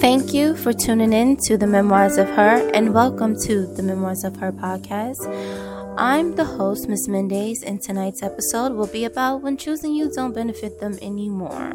Thank you for tuning in to the Memoirs of Her, and welcome to the Memoirs of Her podcast. I'm the host, Ms. Mendez, and tonight's episode will be about when choosing you don't benefit them anymore.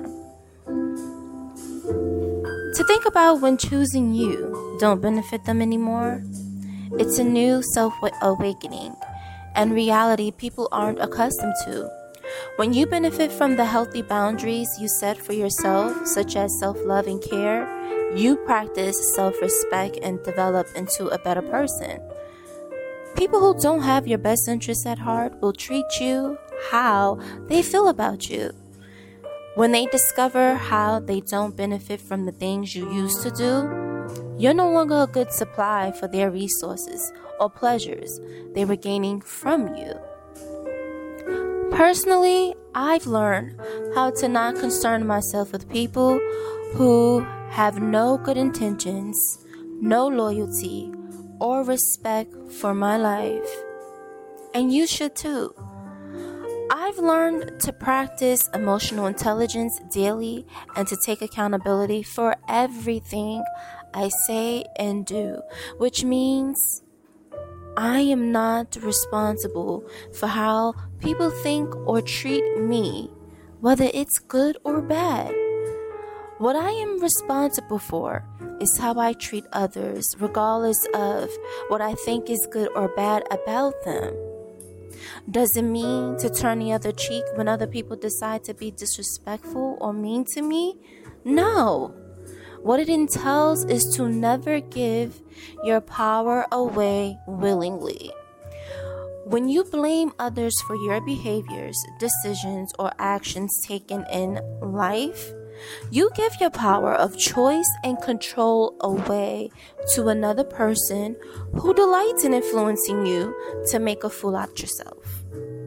To think about when choosing you don't benefit them anymore, it's a new self-awakening and reality people aren't accustomed to. When you benefit from the healthy boundaries you set for yourself, such as self-love and care, you practice self-respect and develop into a better person. People who don't have your best interests at heart will treat you how they feel about you. When they discover how they don't benefit from the things you used to do, you're no longer a good supply for their resources or pleasures they were gaining from you. Personally, I've learned how to not concern myself with people who have no good intentions, no loyalty, or respect for my life. And you should too. I've learned to practice emotional intelligence daily and to take accountability for everything I say and do, which means I am not responsible for how people think or treat me, whether it's good or bad. What I am responsible for is how I treat others, regardless of what I think is good or bad about them. Does it mean to turn the other cheek when other people decide to be disrespectful or mean to me? No. What it entails is to never give your power away willingly. When you blame others for your behaviors, decisions, or actions taken in life, you give your power of choice and control away to another person who delights in influencing you to make a fool out of yourself.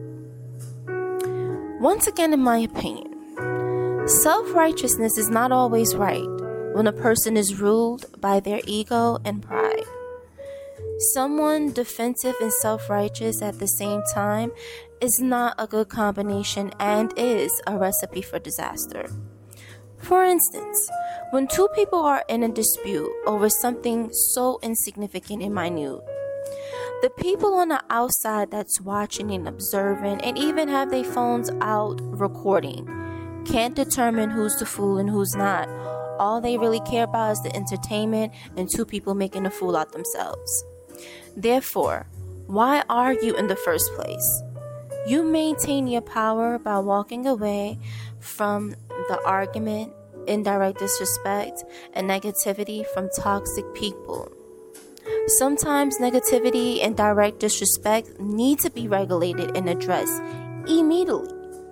Once again, in my opinion, self-righteousness is not always right when a person is ruled by their ego and pride. Someone defensive and self-righteous at the same time is not a good combination and is a recipe for disaster. For instance, when two people are in a dispute over something so insignificant and minute, the people on the outside that's watching and observing and even have their phones out recording can't determine who's the fool and who's not. All they really care about is the entertainment and two people making a fool out themselves. Therefore, why argue in the first place? You maintain your power by walking away from the argument, indirect disrespect, and negativity from toxic people. Sometimes negativity and direct disrespect need to be regulated and addressed immediately.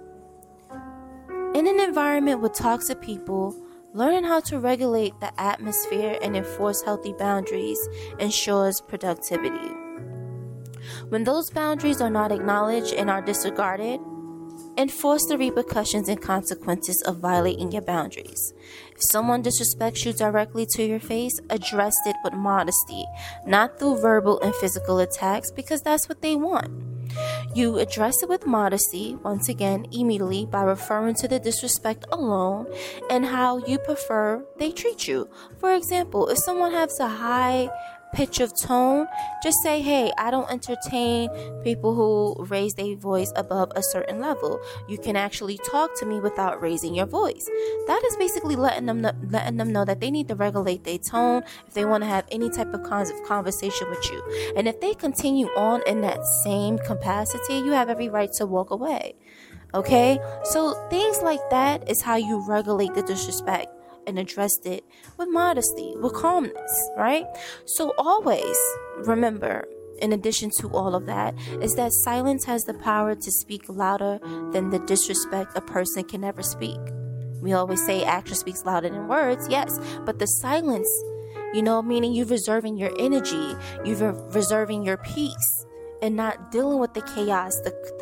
In an environment with toxic people, learning how to regulate the atmosphere and enforce healthy boundaries ensures productivity. When those boundaries are not acknowledged and are disregarded, enforce the repercussions and consequences of violating your boundaries. If someone disrespects you directly to your face, address it with modesty, not through verbal and physical attacks, because that's what they want. You address it with modesty, once again, immediately, by referring to the disrespect alone and how you prefer they treat you. For example, if someone has a high pitch of tone, just say, hey, I don't entertain people who raise their voice above a certain level. You can actually talk to me without raising your voice. That is basically letting them know that they need to regulate their tone if they want to have any type of conversation with you. And if they continue on in that same capacity, you have every right to walk away. Okay? So things like that is how you regulate the disrespect and addressed it with modesty, with calmness, right? So always remember, in addition to all of that, is that silence has the power to speak louder than the disrespect a person can ever speak. We always say action speaks louder than words, yes, but the silence, meaning you're reserving your energy, you're reserving your peace, and not dealing with the chaos,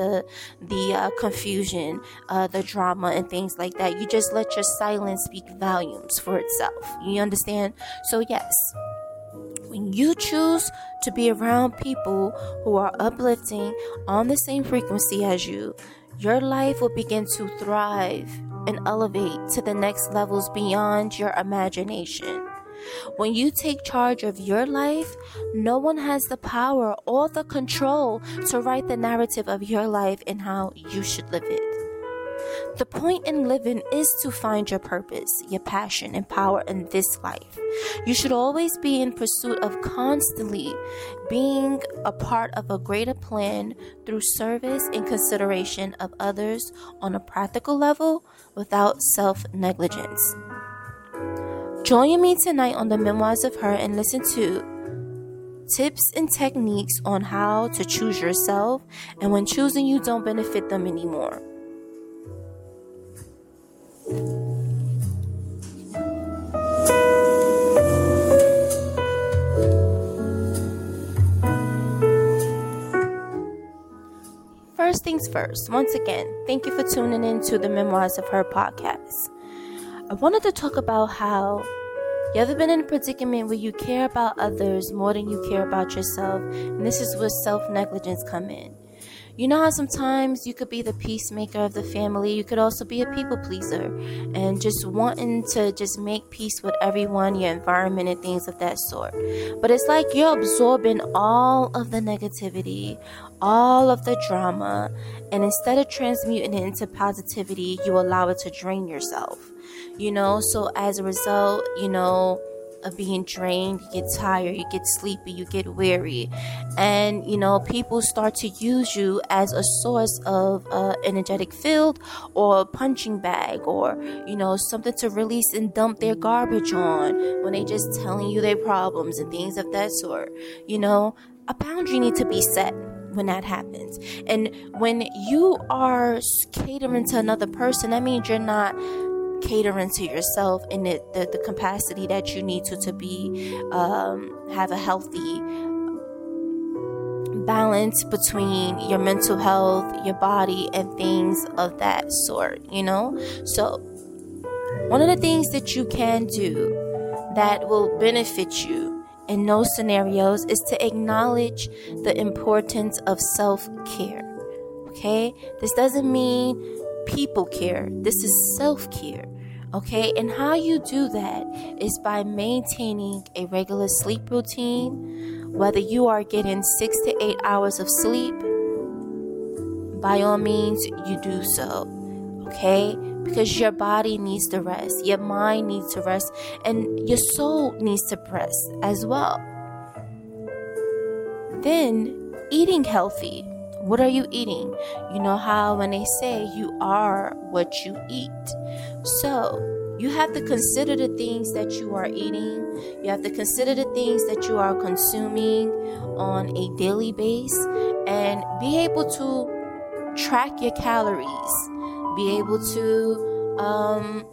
the confusion, the drama and things like that. You just let your silence speak volumes for itself. You understand? So yes, when you choose to be around people who are uplifting on the same frequency as you, your life will begin to thrive and elevate to the next levels beyond your imagination. When you take charge of your life, no one has the power or the control to write the narrative of your life and how you should live it. The point in living is to find your purpose, your passion, and power in this life. You should always be in pursuit of constantly being a part of a greater plan through service and consideration of others on a practical level without self-negligence. Join me tonight on the Memoirs of Her and listen to tips and techniques on how to choose yourself, and when choosing you don't benefit them anymore. First things first, once again, thank you for tuning in to the Memoirs of Her podcast. I wanted to talk about how you ever been in a predicament where you care about others more than you care about yourself, and this is where self-negligence come in. You know how sometimes you could be the peacemaker of the family, you could also be a people pleaser and just wanting to just make peace with everyone, your environment and things of that sort. But it's like you're absorbing all of the negativity, all of the drama, and instead of transmuting it into positivity, you allow it to drain yourself. So as a result, of being drained, you get tired, you get sleepy, you get weary, and people start to use you as a source of energetic field or a punching bag, or something to release and dump their garbage on when they just telling you their problems and things of that sort. A boundary needs to be set when that happens. And when you are catering to another person, that means you're not catering to yourself in the capacity that you need to be have a healthy balance between your mental health, your body, and things of that sort. So one of the things that you can do that will benefit you in those scenarios is to acknowledge the importance of self-care. Okay, this doesn't mean people care. This is self-care. Okay, and how you do that is by maintaining a regular sleep routine. Whether you are getting 6 to 8 hours of sleep, by all means you do so. Okay, because your body needs to rest, your mind needs to rest, and your soul needs to rest as well. Then eating healthy. What are you eating? You know how when they say you are what you eat. So you have to consider the things that you are eating. You have to consider the things that you are consuming on a daily basis, and be able to track your calories. Be able to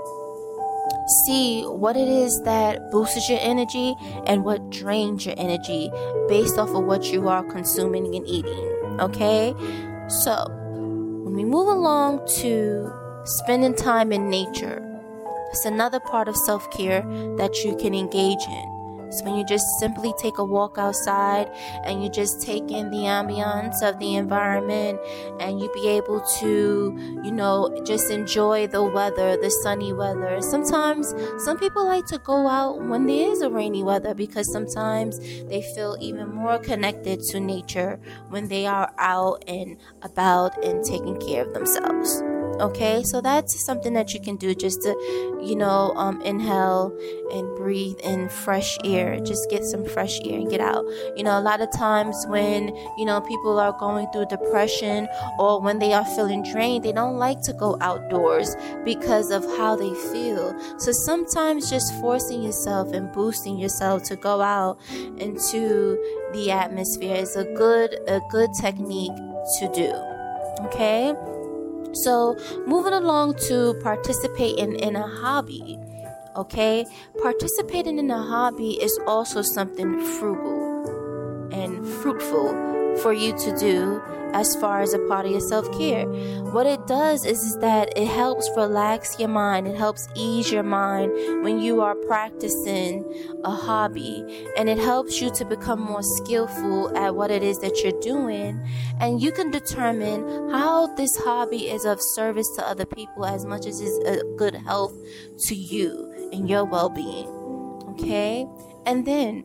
see what it is that boosts your energy and what drains your energy based off of what you are consuming and eating. Okay, so when we move along to spending time in nature, it's another part of self-care that you can engage in. It's when you just simply take a walk outside and you just take in the ambiance of the environment, and you be able to, just enjoy the weather, the sunny weather. Sometimes some people like to go out when there is a rainy weather, because sometimes they feel even more connected to nature when they are out and about and taking care of themselves. Okay, so that's something that you can do, just to, inhale and breathe in fresh air. Just get some fresh air and get out. A lot of times when, people are going through depression, or when they are feeling drained, they don't like to go outdoors because of how they feel. So sometimes just forcing yourself and boosting yourself to go out into the atmosphere is a good technique to do. Okay? So moving along to participating in a hobby. Okay, participating in a hobby is also something frugal and fruitful for you to do as far as a part of your self-care. What it does is that it helps relax your mind. It helps ease your mind when you are practicing a hobby, and it helps you to become more skillful at what it is that you're doing, and you can determine how this hobby is of service to other people as much as it's a good health to you and your well-being. Okay? And then,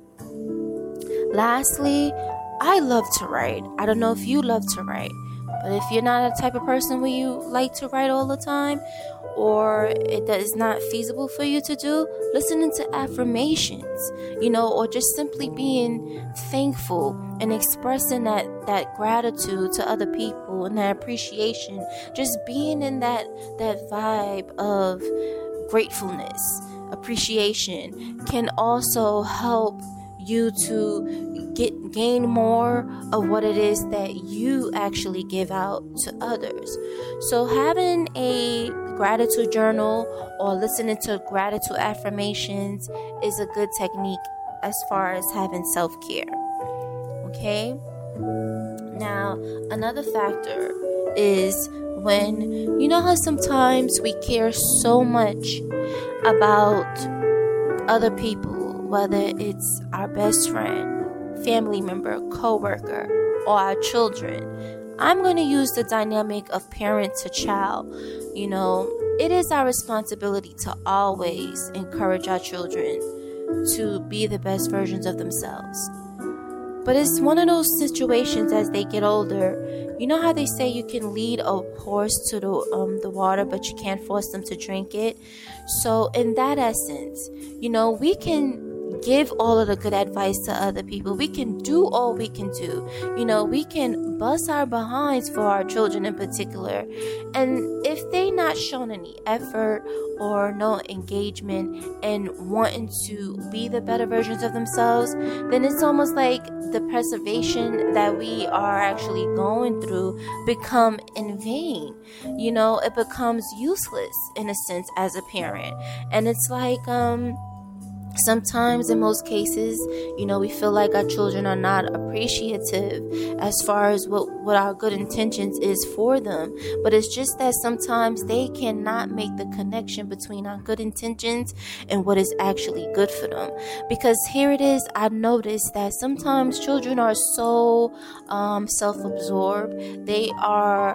lastly, I love to write. I don't know if you love to write, but if you're not a type of person where you like to write all the time, or that is not feasible for you to do, listening to affirmations, or just simply being thankful and expressing that gratitude to other people and that appreciation, just being in that vibe of gratefulness, appreciation, can also help you to gain more of what it is that you actually give out to others. So having a gratitude journal or listening to gratitude affirmations is a good technique as far as having self-care. Okay? Now, another factor is when, how sometimes we care so much about other people, whether it's our best friend, family member, co-worker, or our children. I'm going to use the dynamic of parent to child. It is our responsibility to always encourage our children to be the best versions of themselves. But it's one of those situations as they get older. You know how they say you can lead a horse to the water, but you can't force them to drink it? So in that essence, we can give all of the good advice to other people. We can do all we can do. We can bust our behinds for our children in particular. And if they not shown any effort or no engagement and wanting to be the better versions of themselves, then it's almost like the preservation that we are actually going through become in vain. It becomes useless in a sense as a parent. And it's like, sometimes in most cases, we feel like our children are not appreciative as far as what our good intentions is for them. But it's just that sometimes they cannot make the connection between our good intentions and what is actually good for them. Because here it is, I've noticed that sometimes children are so self-absorbed. They are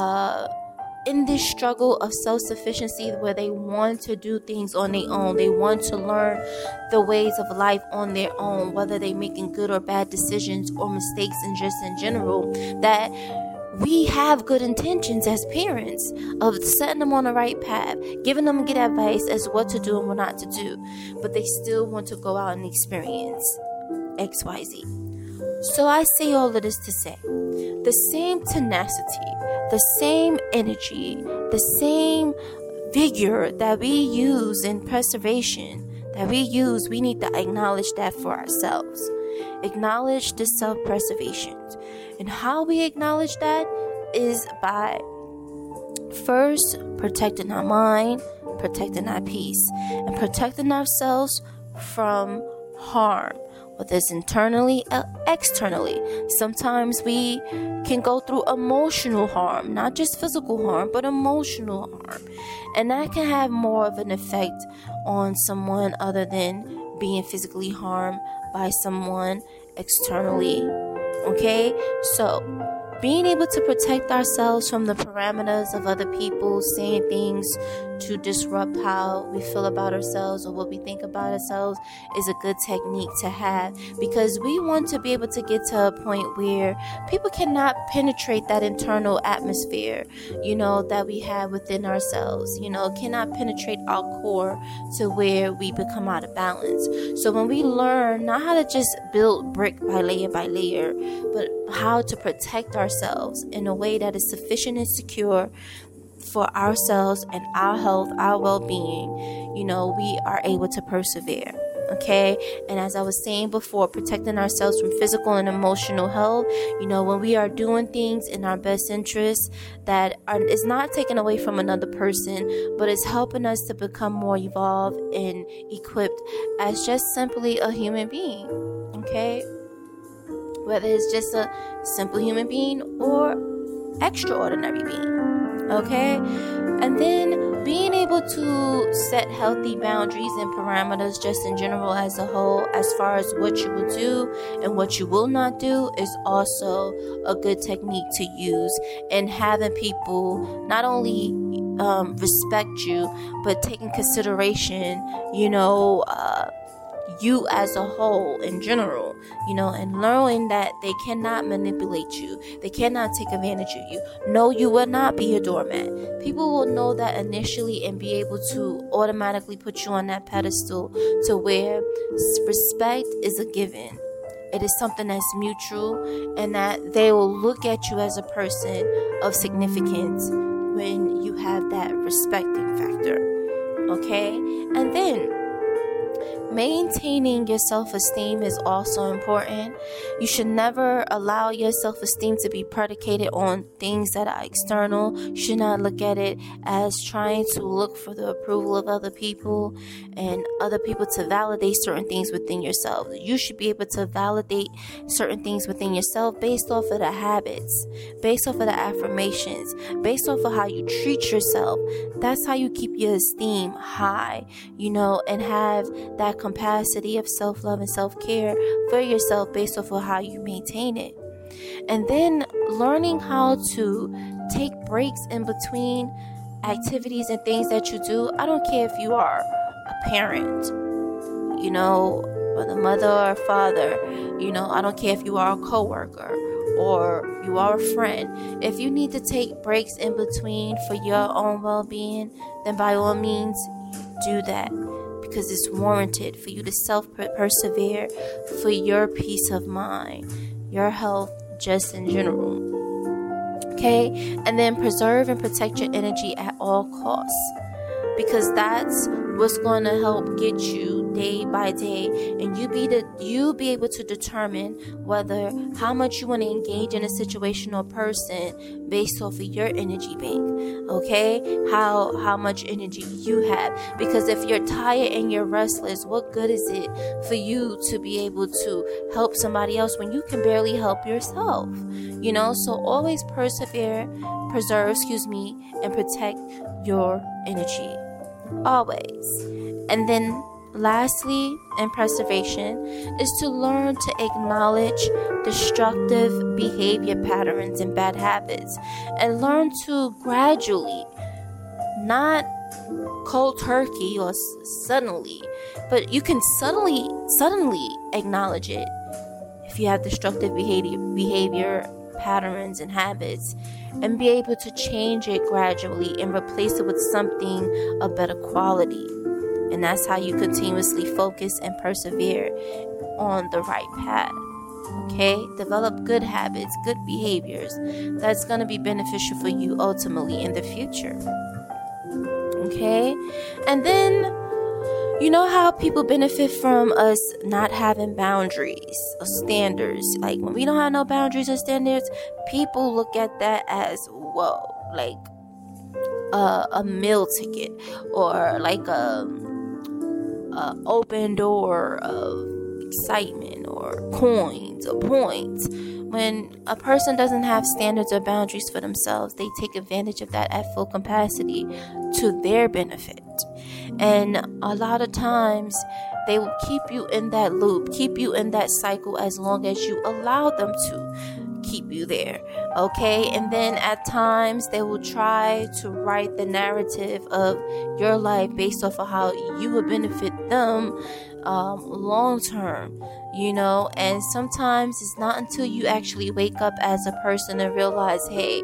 in this struggle of self-sufficiency where they want to do things on their own. They want to learn the ways of life on their own, whether they're making good or bad decisions or mistakes and just in general, that we have good intentions as parents of setting them on the right path, giving them good advice as what to do and what not to do, but they still want to go out and experience XYZ. So I say all of this to say, the same tenacity, the same energy, the same vigor that we use in preservation, we need to acknowledge that for ourselves. Acknowledge the self-preservation. And how we acknowledge that is by first protecting our mind, protecting our peace, and protecting ourselves from harm, whether it's internally or externally. Sometimes we can go through emotional harm, not just physical harm, but emotional harm. And that can have more of an effect on someone other than being physically harmed by someone externally. Okay? So, being able to protect ourselves from the parameters of other people saying things to disrupt how we feel about ourselves or what we think about ourselves is a good technique to have, because we want to be able to get to a point where people cannot penetrate that internal atmosphere, that we have within ourselves, cannot penetrate our core to where we become out of balance. So when we learn not how to just build brick by layer, but how to protect ourselves in a way that is sufficient and secure for ourselves and our health, our well-being, we are able to persevere. Okay? And as I was saying before, protecting ourselves from physical and emotional health, when we are doing things in our best interest that is not taken away from another person, but is helping us to become more evolved and equipped as just simply a human being. Okay? Whether it's just a simple human being or extraordinary being. Okay? And then being able to set healthy boundaries and parameters just in general as a whole, as far as what you will do and what you will not do, is also a good technique to use in having people not only respect you, but take in consideration, you as a whole in general, and learning that they cannot manipulate you. They cannot take advantage of you. No, you will not be a doormat. People will know that initially and be able to automatically put you on that pedestal to where respect is a given. It is something that's mutual, and that they will look at you as a person of significance when you have that respecting factor. Okay? And then maintaining your self-esteem is also important. You should never allow your self-esteem to be predicated on things that are external. You should not look at it as trying to look for the approval of other people and other people to validate certain things within yourself. You should be able to validate certain things within yourself based off of the habits, based off of the affirmations, based off of how you treat yourself. That's how you keep your esteem high, and have that capacity of self-love and self-care for yourself based off of how you maintain it. And then learning how to take breaks in between activities and things that you do. I don't care if you are a parent, or the mother or father, I don't care if you are a coworker or you are a friend. If you need to take breaks in between for your own well-being, then by all means do that, because it's warranted for you to persevere for your peace of mind, your health, just in general. Okay? And then preserve and protect your energy at all costs, because that's what's going to help get you day by day, and you be able to determine how much you want to engage in a situation or person based off of your energy bank. Okay, how much energy you have, because if you're tired and you're restless, what good is it for you to be able to help somebody else when you can barely help yourself? So always preserve, and protect your energy, always. And then lastly, in preservation, is to learn to acknowledge destructive behavior patterns and bad habits, and learn to gradually, not cold turkey or suddenly, but you can suddenly acknowledge it if you have destructive behavior patterns and habits, and be able to change it gradually and replace it with something of better quality. And that's how you continuously focus and persevere on the right path. Okay? Develop good habits, good behaviors. That's going to be beneficial for you ultimately in the future. Okay? And then, how people benefit from us not having boundaries or standards. Like, when we don't have no boundaries or standards, people look at that as, whoa, like a meal ticket, or like a open door of excitement or coins or points. When a person doesn't have standards or boundaries for themselves, they take advantage of that at full capacity to their benefit. And a lot of times they will keep you in that loop, keep you in that cycle as long as you allow them to keep you there. Okay? And then at times they will try to write the narrative of your life based off of how you would benefit them long term, and sometimes it's not until you actually wake up as a person and realize, hey,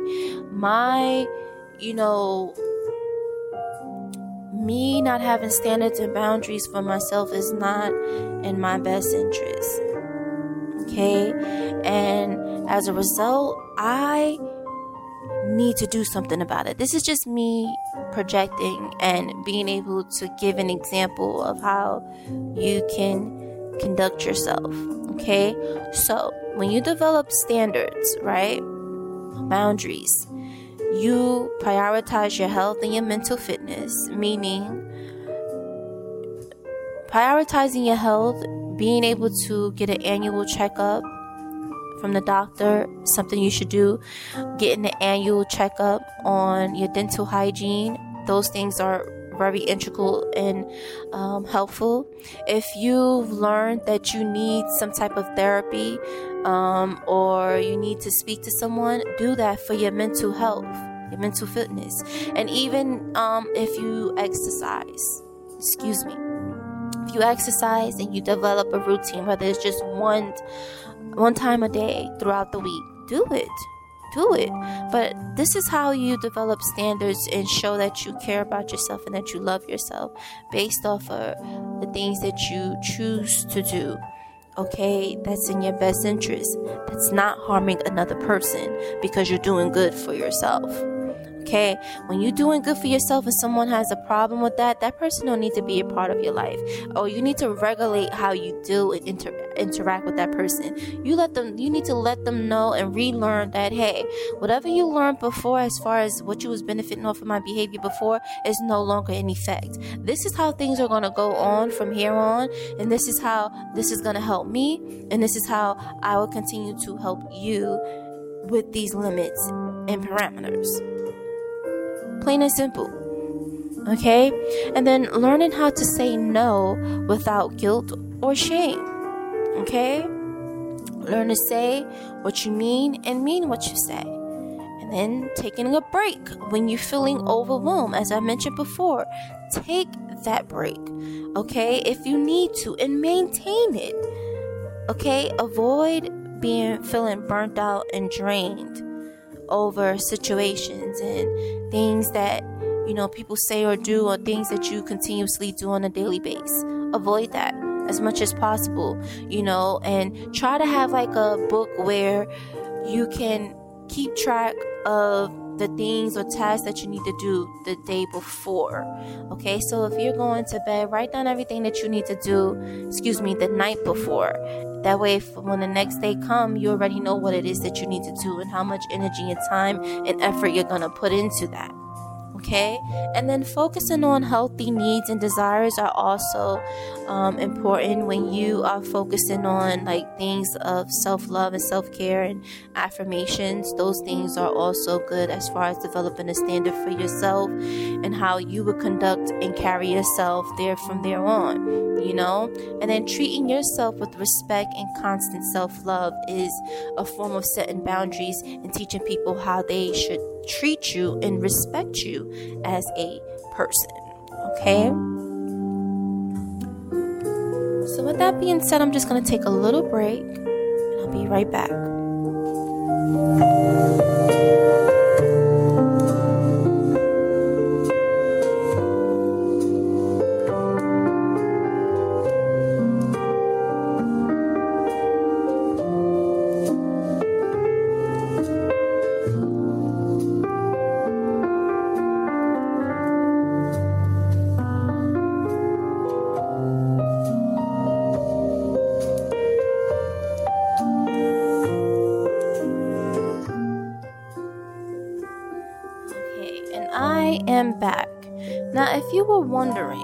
me not having standards and boundaries for myself is not in my best interest. Okay? And as a result, I need to do something about it. This is just me projecting and being able to give an example of how you can conduct yourself. Okay? So, when you develop standards, right? Boundaries, you prioritize your health and your mental fitness, meaning prioritizing your health, being able to get an annual checkup from the doctor, something you should do. Getting an annual checkup on your dental hygiene. Those things are very integral and helpful. If you've learned that you need some type of therapy or you need to speak to someone, do that for your mental health, your mental fitness. And even if you exercise, you exercise and you develop a routine, whether it's just one time a day throughout the week, do it. But this is how you develop standards and show that you care about yourself and that you love yourself based off of the things that you choose to do. Okay, that's in your best interest. That's not harming another person because you're doing good for yourself. Okay, when you're doing good for yourself and someone has a problem with that person don't need to be a part of your life. Or you need to regulate how you deal and interact with that person. You need to let them know and relearn that, hey, whatever you learned before as far as what you was benefiting off of my behavior before is no longer in effect. This is how things are going to go on from here on, and this is how this is going to help me, and this is how I will continue to help you with these limits and parameters. Plain and simple. Okay? And then learning how to say no without guilt or shame. Okay? Learn to say what you mean and mean what you say. And then taking a break when you're feeling overwhelmed. As I mentioned before, take that break. Okay? If you need to, and maintain it. Okay? Avoid feeling burnt out and drained over situations and things that people say or do, or things that you continuously do on a daily basis. Avoid that as much as possible, and try to have like a book where you can keep track of the things or tasks that you need to do the day before. Okay, so if you're going to bed, write down everything that you need to do, the night before. That way, when the next day comes, you already know what it is that you need to do and how much energy and time and effort you're going to put into that. Okay, and then focusing on healthy needs and desires are also important when you are focusing on like things of self-love and self-care and affirmations. Those things are also good as far as developing a standard for yourself and how you would conduct and carry yourself from there on. And then treating yourself with respect and constant self-love is a form of setting boundaries and teaching people how they should treat you and respect you as a person. Okay? So with that being said, I'm just going to take a little break and I'll be right back. I am back. Now, if you were wondering,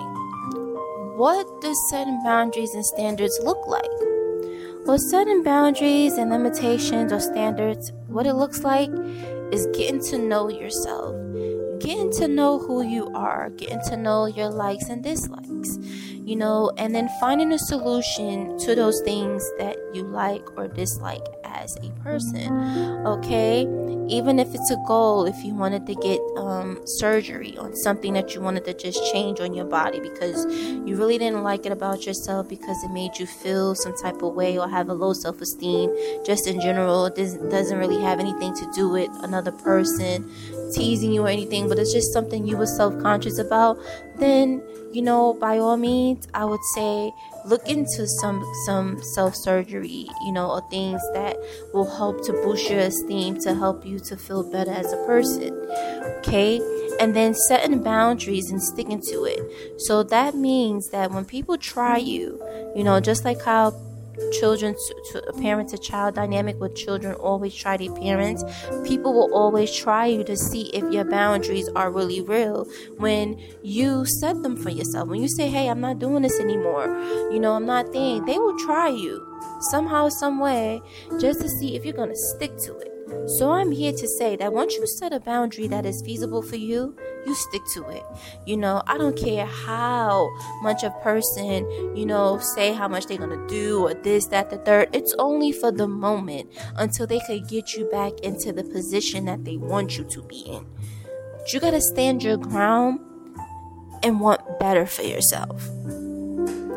what does setting boundaries and standards look like? Well, setting boundaries and limitations or standards, what it looks like is getting to know yourself, getting to know who you are, getting to know your likes and dislikes, and then finding a solution to those things that you like or dislike as a person. Okay, even if it's a goal, if you wanted to get surgery on something that you wanted to just change on your body because you really didn't like it about yourself because it made you feel some type of way or have a low self-esteem just in general. It doesn't really have anything to do with another person teasing you or anything, but it's just something you were self-conscious about, then by all means, I would say look into some self-surgery, or things that will help to boost your esteem, to help you to feel better as a person. Okay? And then setting boundaries and sticking to it. So that means that when people try you, just like how children to a parent to child dynamic with children always try their parents, people will always try you to see if your boundaries are really real when you set them for yourself. When you say, hey, I'm not doing this anymore, I'm not thinking, they will try you somehow, some way, just to see if you're going to stick to it. So I'm here to say that once you set a boundary that is feasible for you, you stick to it. I don't care how much a person, say how much they're going to do or this, that, the third. It's only for the moment until they could get you back into the position that they want you to be in. But you got to stand your ground and want better for yourself.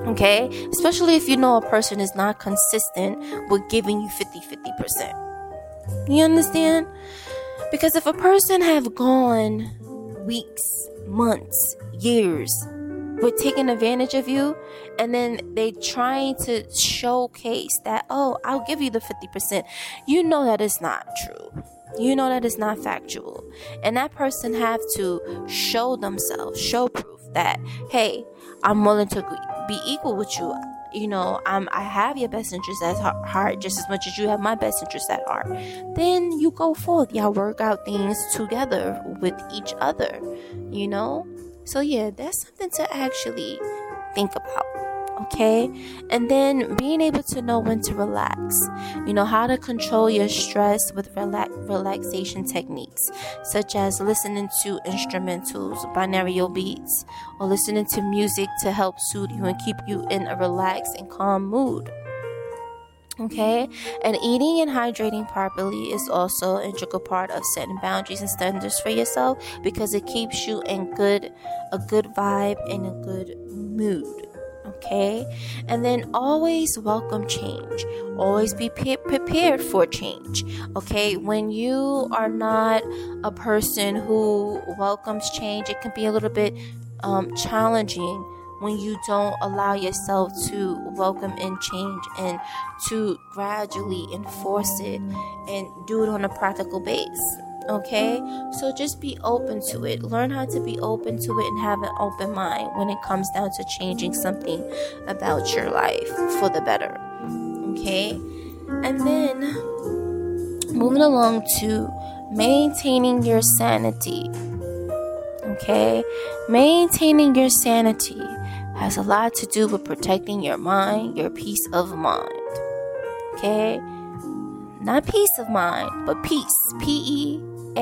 Okay, especially if you know a person is not consistent with giving you 50%. You understand? Because if a person have gone weeks, months, years with taking advantage of you, and then they trying to showcase that, oh, I'll give you the 50%, you know that it's not true. You know that it's not factual. And that person have to show themselves, show proof that, hey, I'm willing to be equal with you. You know, I have your best interest at heart just as much as you have my best interest at heart. Then you go forth. Y'all work out things together with each other, you know? So yeah, that's something to actually think about. Okay? And then being able to know when to relax. You know, how to control your stress with relaxation techniques, such as listening to instrumentals, binaural beats, or listening to music to help soothe you and keep you in a relaxed and calm mood. Okay, and eating and hydrating properly is also an integral part of setting boundaries and standards for yourself, because it keeps you in a good vibe and a good mood. Okay, and then always welcome change. Always be prepared for change. Okay, when you are not a person who welcomes change, it can be a little bit challenging when you don't allow yourself to welcome in change and to gradually enforce it and do it on a practical base. Okay, so just be open to it. Learn how to be open to it and have an open mind when it comes down to changing something about your life for the better. Okay, and then moving along to maintaining your sanity. Okay, maintaining your sanity has a lot to do with protecting your mind, your peace of mind. Okay, not peace of mind, but peace, Peace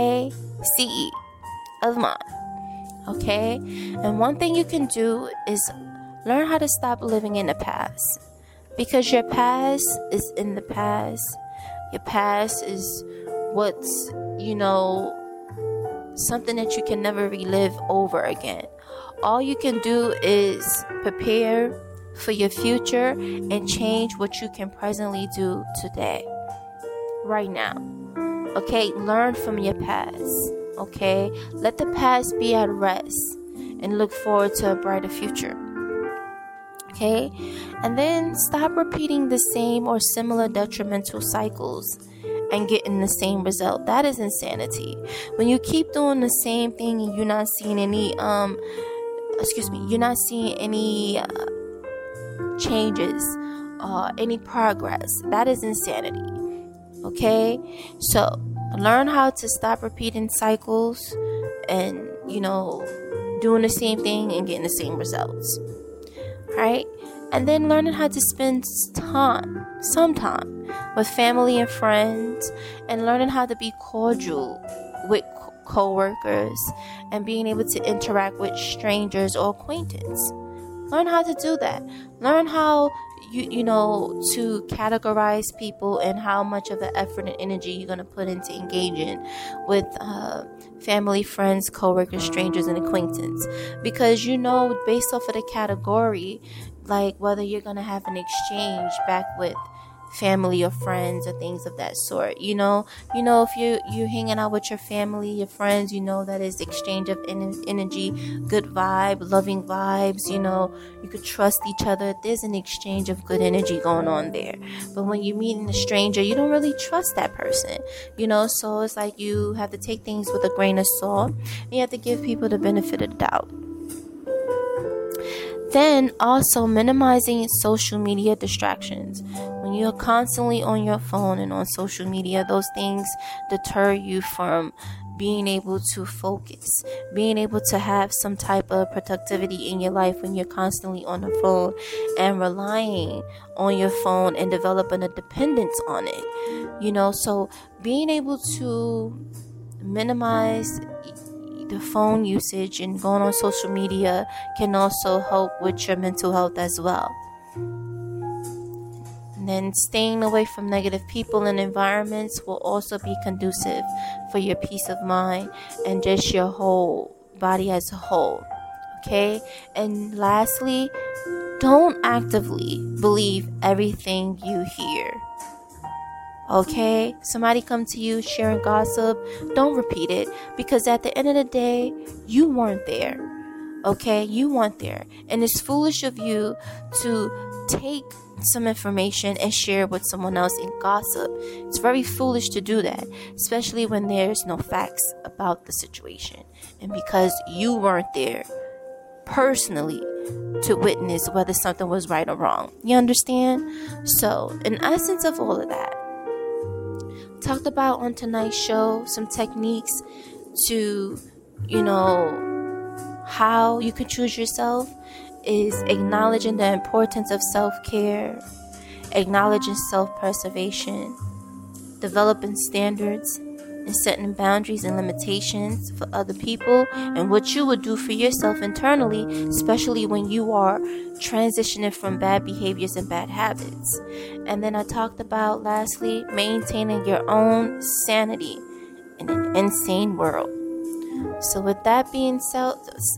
of mind. Okay, and one thing you can do is learn how to stop living in the past, because your past is in the past. Your past is what's, something that you can never relive over again. All you can do is prepare for your future and change what you can presently do today, right now. Okay, learn from your past. Okay, let the past be at rest and look forward to a brighter future. Okay, and then stop repeating the same or similar detrimental cycles and getting the same result. That is insanity. When you keep doing the same thing and you're not seeing any changes, any progress, that is insanity. Okay, so learn how to stop repeating cycles and doing the same thing and getting the same results. Right? And then learning how to spend some time with family and friends, and learning how to be cordial with co-workers and being able to interact with strangers or acquaintance. Learn how to do that. Learn how to categorize people and how much of the effort and energy you're going to put into engaging with family, friends, co-workers, strangers, and acquaintance. Because based off of the category, like whether you're going to have an exchange back with family or friends or things of that sort. If you're hanging out with your family, your friends, that is exchange of energy, good vibe, loving vibes. You could trust each other. There's an exchange of good energy going on there. But when you're meeting a stranger, you don't really trust that person. So it's like you have to take things with a grain of salt, and you have to give people the benefit of the doubt. Then also minimizing social media distractions. When you're constantly on your phone and on social media, those things deter you from being able to focus, being able to have some type of productivity in your life when you're constantly on the phone and relying on your phone and developing a dependence on it. So being able to minimize the phone usage and going on social media can also help with your mental health as well. And then staying away from negative people and environments will also be conducive for your peace of mind and just your whole body as a whole. Okay? And lastly, Don't actively believe everything you hear. Okay? Somebody come to you sharing gossip. Don't repeat it, because at the end of the day, you weren't there. Okay? You weren't there. And it's foolish of you to take some information and share with someone else in gossip. It's very foolish to do that, especially when there's no facts about the situation, and because you weren't there personally to witness whether something was right or wrong. You understand? So, in essence of all of that, talked about on tonight's show some techniques to, how you can choose yourself is acknowledging the importance of self-care, acknowledging self-preservation, developing standards, and setting boundaries and limitations for other people, and what you would do for yourself internally, especially when you are transitioning from bad behaviors and bad habits. And then I talked about, lastly, maintaining your own sanity in an insane world. So with that being said,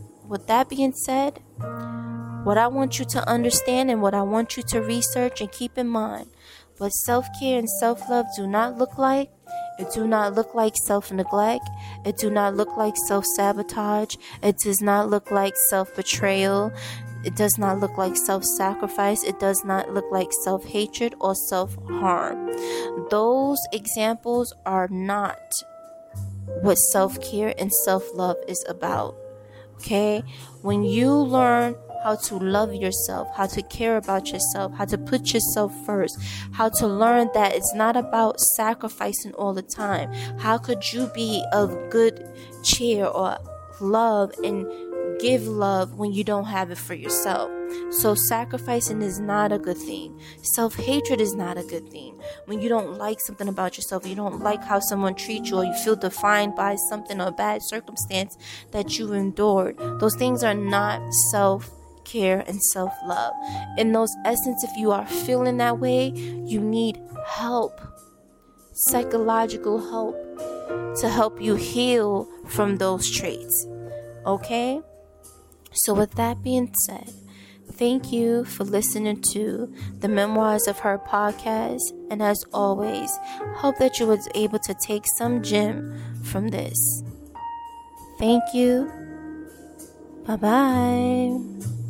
what I want you to understand and what I want you to research and keep in mind, what self-care and self-love do not look like. It do not look like self-neglect. It do not look like self-sabotage. It does not look like self-betrayal. It does not look like self-sacrifice. It does not look like self-hatred or self-harm. Those examples are not what self-care and self-love is about. Okay? When you learn how to love yourself, how to care about yourself, how to put yourself first, how to learn that it's not about sacrificing all the time. How could you be of good cheer or love and give love when you don't have it for yourself? So sacrificing is not a good thing. Self-hatred is not a good thing. When you don't like something about yourself, you don't like how someone treats you, or you feel defined by something or bad circumstance that you endured, those things are not self-care and self-love. In those essence, if you are feeling that way, you need help, psychological help, to help you heal from those traits. Okay? So with that being said, thank you for listening to the Memoirs of Her podcast. And as always, hope that you was able to take some gem from this. Thank you. Bye-bye.